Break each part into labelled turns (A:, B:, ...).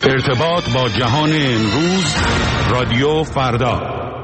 A: ارتباط با جهان امروز، رادیو فردا.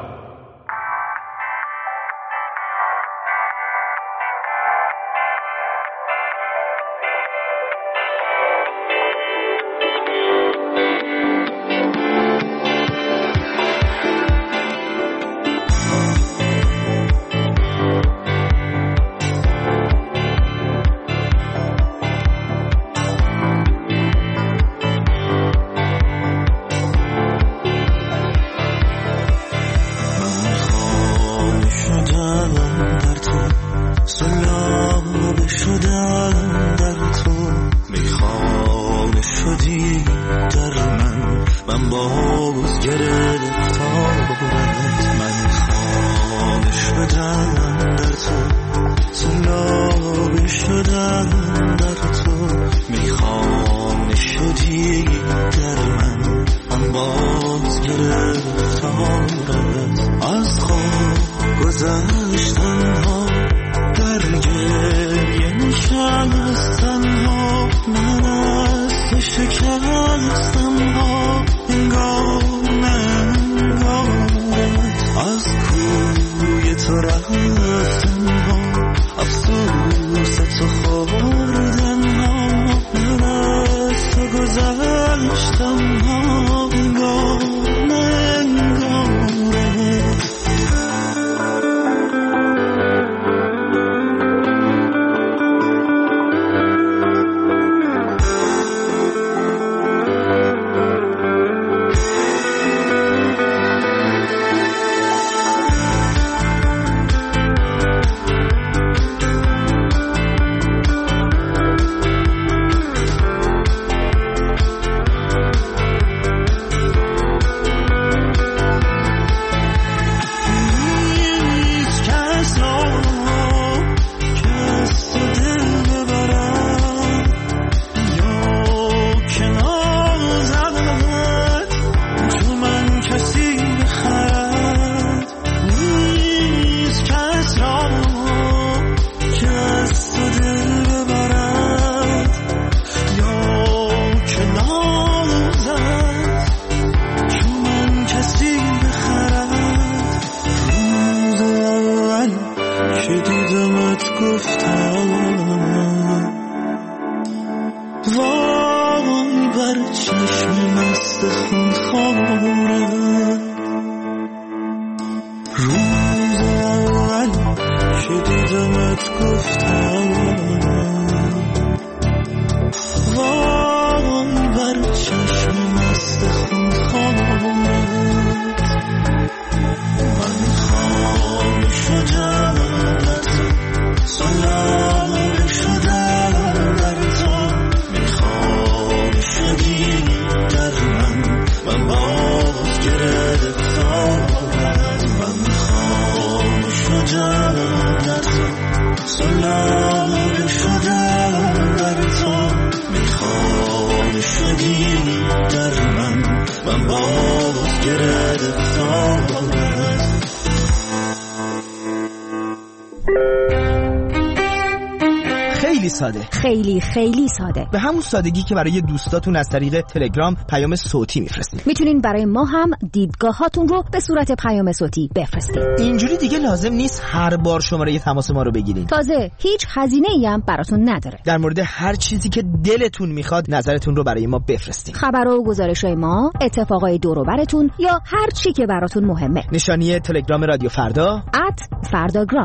B: خیلی ساده.
C: به همون سادگی که برای دوستاتون از طریق تلگرام پیام صوتی میفرستید.
B: میتونین برای ما هم دیدگاهاتون رو به صورت پیام صوتی بفرستید.
C: اینجوری دیگه لازم نیست هر بار شماره تماس ما رو بگیرین.
B: تازه هیچ هزینه‌ای هم براتون نداره.
C: در مورد هر چیزی که دلتون میخواد نظرتون رو برای ما بفرستید.
B: خبر و گزارش‌های ما، اتفاقای دور و براتون یا هر چی که براتون مهمه.
C: نشانی تلگرام رادیو فردا
B: @فرداگرام.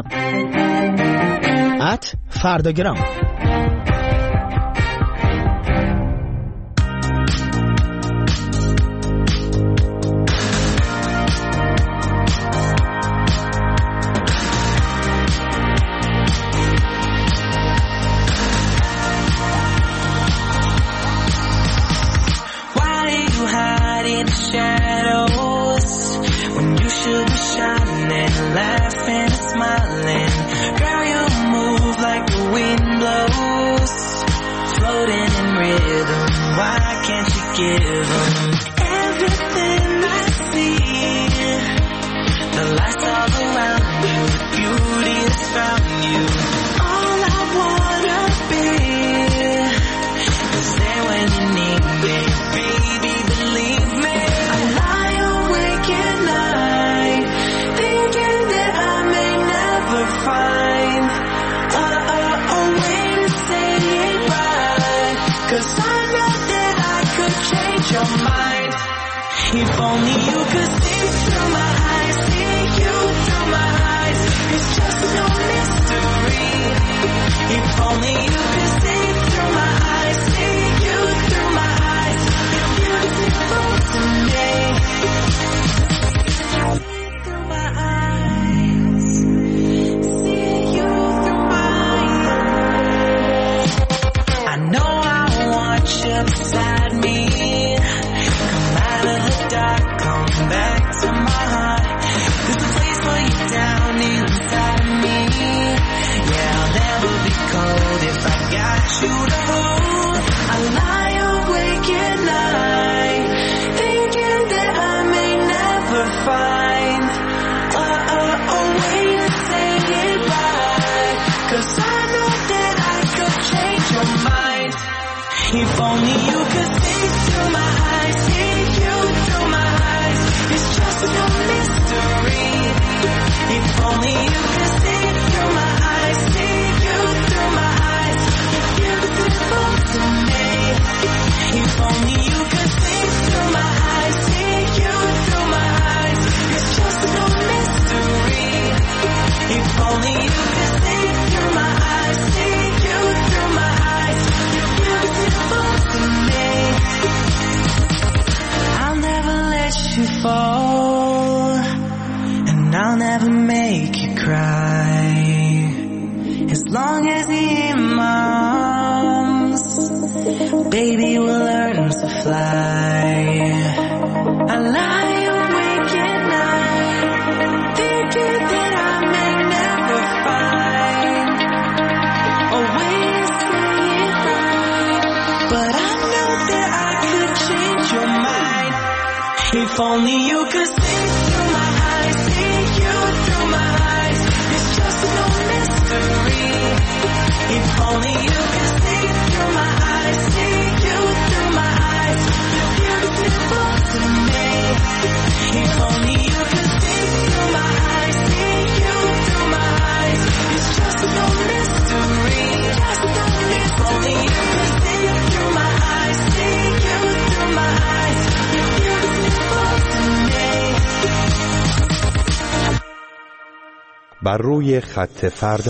C: @فرداگرام.
D: Baby, If only you could see through my eyes, see you through my eyes. It's just no mystery. If only you could see through my eyes, see you through my eyes. You're beautiful to me. Through my eyes, see you through my eyes. I know I want you beside me. Come out of the dark, come back to my heart. There's a place for you down inside of me. Yeah, I'll never be cold if I got you to hold. I lie awake at night, thinking that I may never find a way to say goodbye. 'Cause I know that I could change your mind. If only you could see through my eyes, see you through my eyes. It's just no mystery. If only you could see through my eyes, see you through my eyes. You're beautiful to me. If only you could see through my eyes, see you through my eyes. It's just no mystery. If only you could see through my eyes, see you through my eyes. You're beautiful to me. I'll never let you fall, and I'll never make you cry. As long as you're in my arms, baby, we'll learn to fly. I lie awake at night, thinking that I may never find a way to say it right. But I know that I could change your mind. If only you could see through my eyes, see you through my eyes. It's just no mystery. If only you could see through my eyes, see you through my eyes. You're beautiful to me. If only you could see through my eyes, see you through my eyes. It's just no mystery. If only you could see through my eyes, see you through my eyes. You're beautiful to me.
A: بر روی خط فردا.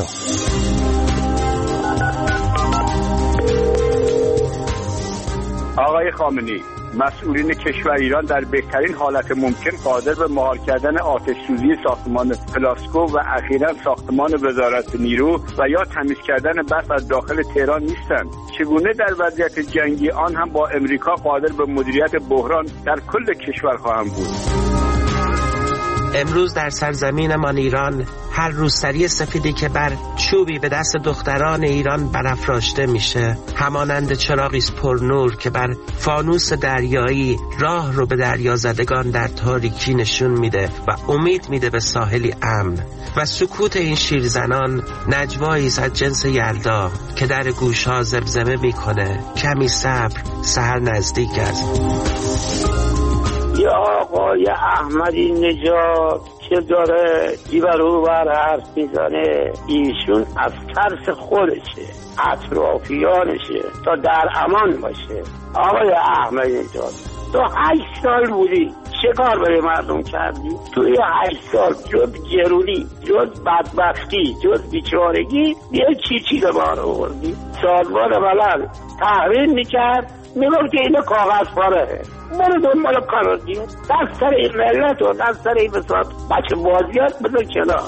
E: آقای خامنه‌ای، مسئولین کشور ایران در بهترین حالت ممکن قادر به مهار کردن آتش سوزی ساختمان پلاسکو و اخیراً ساختمان وزارت نیرو و یا تمیز کردن برف از داخل تهران نیستند. چگونه در وضعیت جنگی آن هم با امریکا قادر به مدیریت بحران در کل کشور خواهند بود؟
F: امروز در سرزمینمان ایران هر روسری سفیدی که بر چوبی به دست دختران ایران برافراشته میشه همانند چراغی است پر نور که بر فانوس دریایی راه رو به دریازدگان در تاریکی نشون میده و امید میده به ساحلی امن. و سکوت این شیرزنان نجوایی است از جنس یلدا که در گوشها زمزمه میکنه کمی صبر، سحر نزدیک است.
G: یا آقای احمدی نژاد که داره ایبرو بر حرف میزنه، ایشون از ترس خودشه، اطرافیانشه تا در امان باشه. آقای احمدی نژاد تو 8 سال بودی، چه کار برای مردم کردی؟ توی 8 سال جز گرونی، جز بدبختی، جز بیچارگی یه چی به بار آوردی؟ سازمان ملل تحریم میکرد، میگفت که اینو کاغذ پاره، برو دنبال کارو دیو، دست سر این ملت و دست سر این بساط بچه بازیات بذار کنار.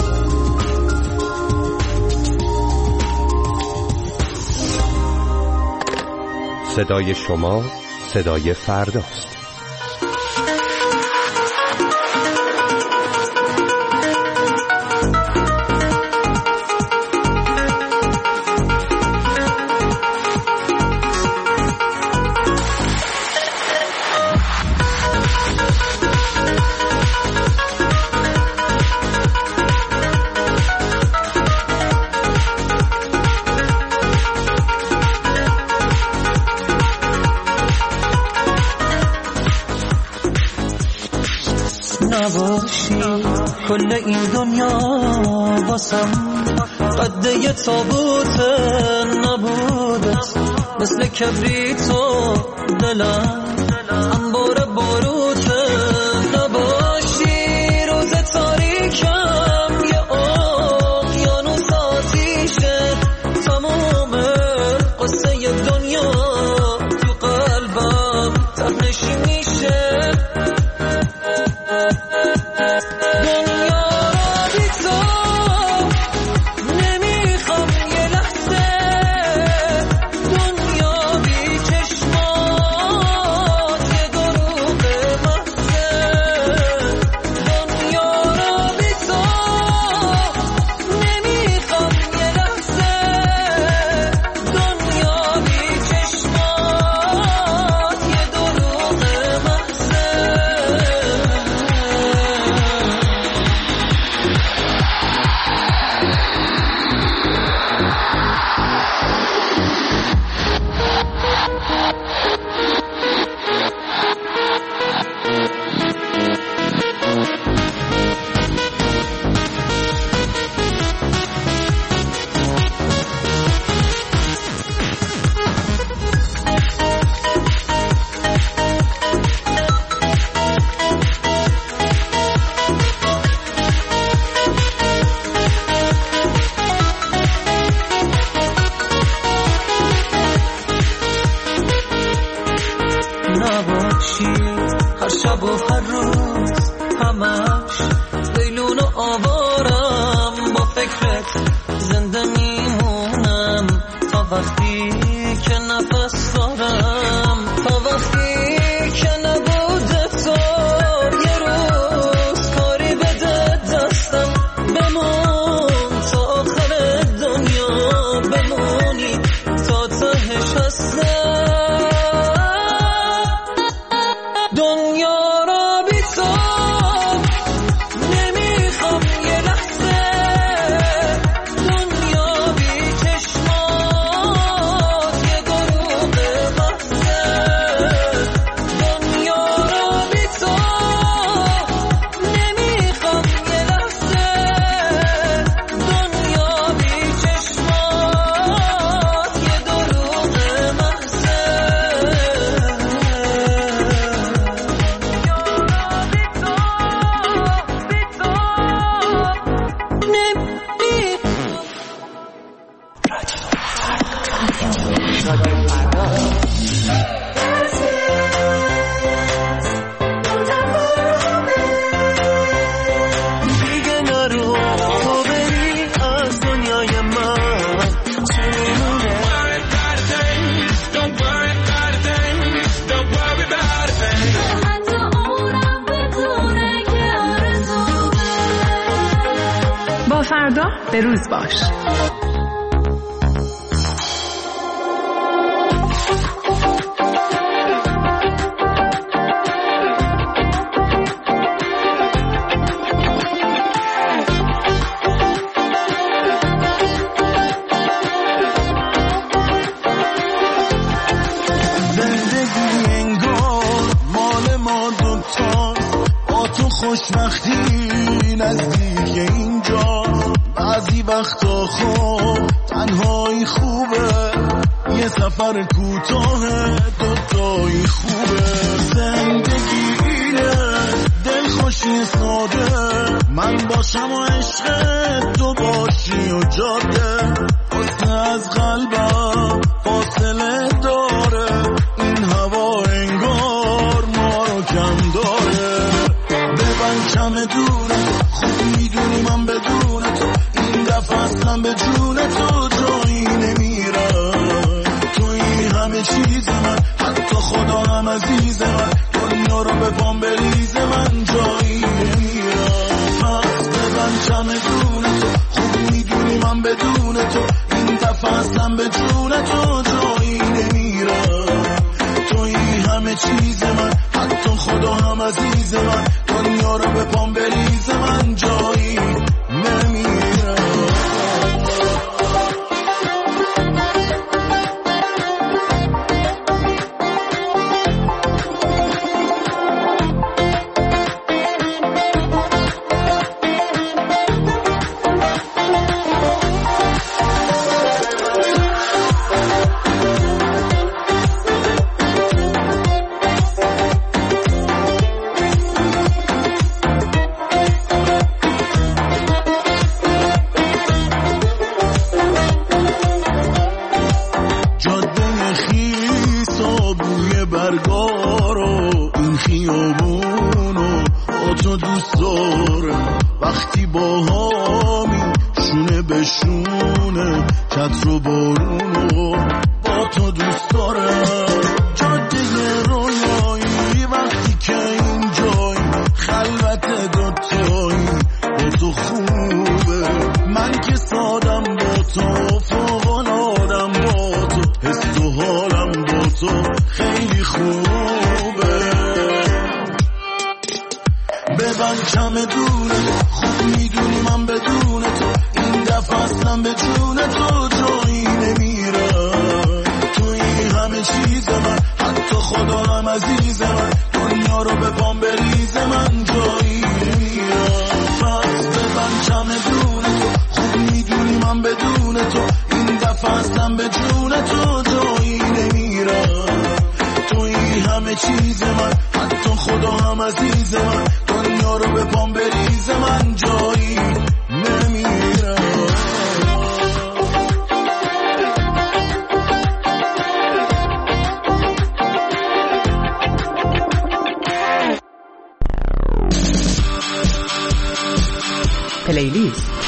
A: صدای شما صدای فرداست.
D: نباشی کل این دنیا واسم قده تابوت نبودت، مثل کبریت و دلم انبار بارود جانشین میشه. دنیا را بی تو نمیخوام یه لحظه، دنیا بی چشمات یه دروغ محضه. دنیا را بی تو نمیخوام یه لحظه، دنیا بی چشمات یه دروغ محضه. نباشی هر شب و هر روز همش لیلون و آوارم، با فکرت زنده میمونم تا وقتی که نفس دارم، تا وقتی که نبوده تو یه روز کاری بده دستم. بمون تا آخر دنیا، بمونی تا تهش هستم. دنیا را بی تو نمیخوام یه لحظه، دنیا بی چشمات یه دروغ محضه. دنیا را بی تو نمیخوام یه لحظه، دنیا بی چشمات یه دروغ محضه. دیگه نرو تو بری از دنیای من، چه میمونه؟
H: حتی اونم بدونه که آرزوه.
I: با فردا به روز باش.
D: زندگی انگار مال ما دوتاست، با تو خوشبختی نزدیک اینجا. بعضی وقتا خب تنهایی خوبه، یه سفر کوتاه دوتایی خوبه. زندگی اینه دلخوشی ساده، من باشم و عشق تو باشی و جاده. حسن از قلبم فاصله داره، این هوا انگار ما رو کم داره. ببند کم دونه، خوب میدونی من بدون تو این دفعه اصلا به جون تو جایی نمیرم. توی همه چیز من، حتی خدا هم عزیز من، دنیا رو به پام بریز من جایی نمیرم. پس ببند کم دونه، خوب میدونی من بدون تو این دفعه اصلا به جون تو جایی نمیرم. توی همه چیز من، حتی خدا هم عزیز من، دنیا رو به پام بریز من جایی نمیرم.
J: همه برگارو این خیابونو با تو دوست دارم وقتی با هامی شونه به شونه چتر و بارونو با تو دوست دارم جاده رویایی وقتی که اینجایی خلوت دوتایی با تو خوبه من که سادم با تو فوق‌العاده‌ام با تو حس و حالم با تو خیلی خوبه ببند چمدونه خوب میدونی من بدون تو این دفعه اصلا به جون تو جایی نمیرم توی همه چیز من حتی خدا هم عزیز من دنیا رو به پام بریز من جایی نمیرم پس ببند چمدونه تو خوب میدونی من بدون تو این دفعه اصلا به جون تو جایی نمیرم توی همه چیز من حتی خدا هم عزیز من دنیا رو به پام بریز من جایی نمیرم
K: پلیلیست.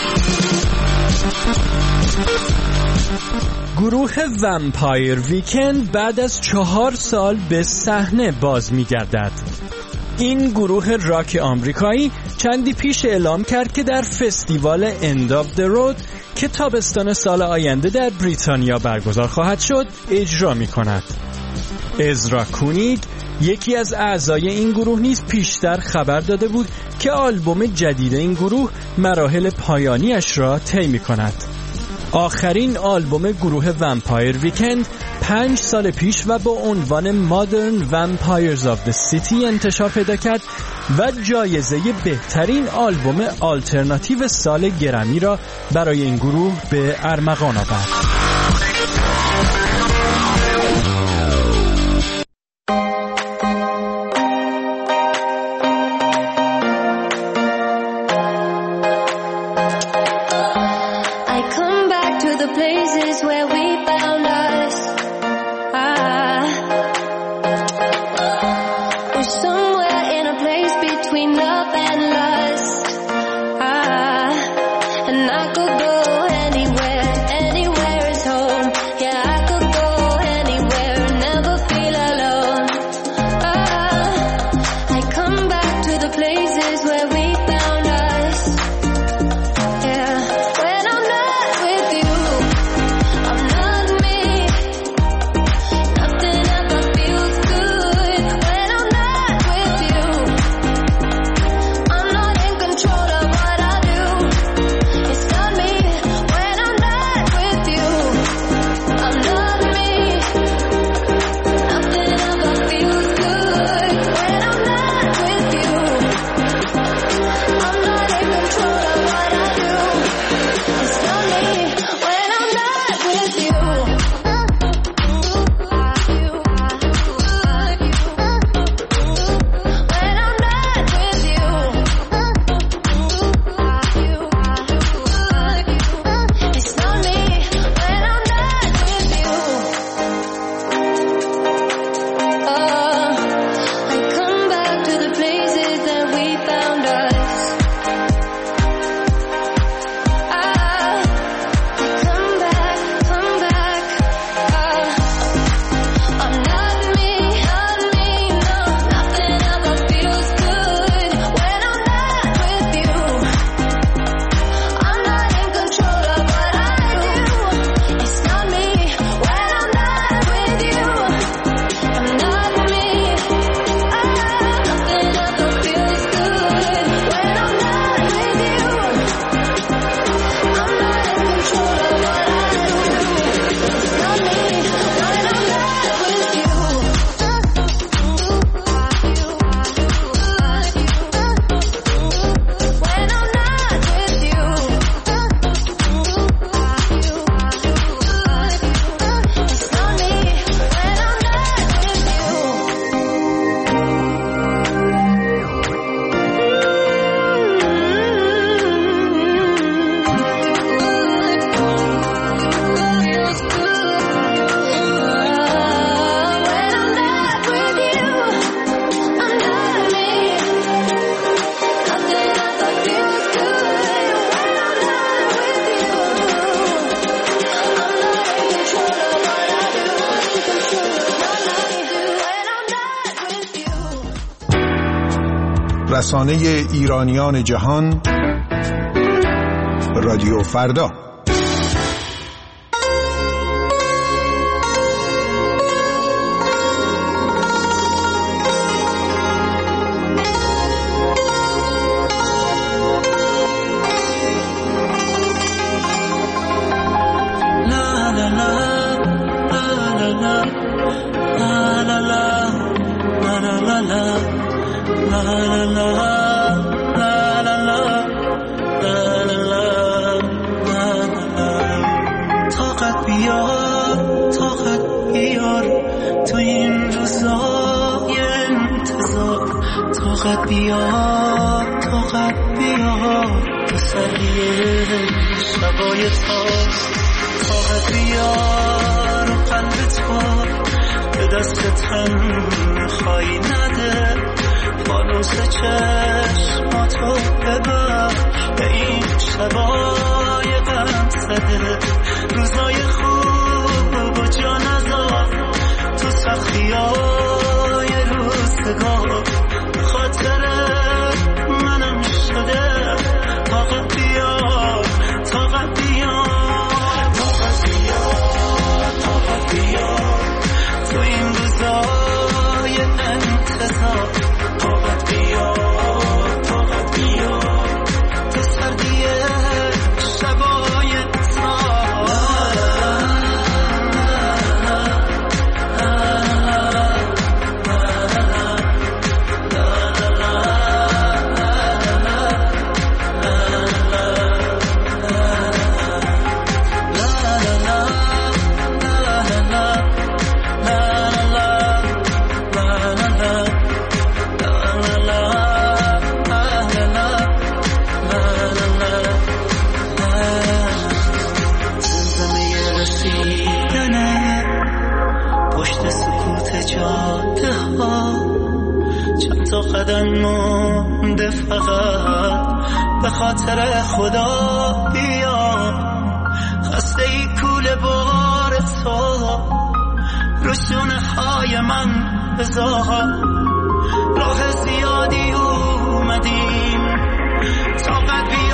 L: گروه ومپایر ویکند بعد از 4 سال به صحنه باز می‌گردد. این گروه راک آمریکایی چندی پیش اعلام کرد که در فستیوال اند آف د رود که تابستان سال آینده در بریتانیا برگزار خواهد شد اجرا می‌کند. ازرا کونیگ یکی از اعضای این گروه نیز پیشتر خبر داده بود که آلبوم جدید این گروه مراحل پایانیش را طی می‌کند. آخرین آلبوم گروه ومپایر ویکند 5 سال پیش و با عنوان Modern Vampires of the City انتشار پیدا کرد و جایزه بهترین آلبوم آلترناتیو سال گرمی را برای این گروه به ارمغان آورد.
H: And I could go anywhere, anywhere as
K: رسانه ایرانیان جهان، رادیو فردا.
J: به خاطر خدا بیا، خسته ای کوله بار تو رو شونه های من بذار. راه زیادی اومدیم طاقت بیا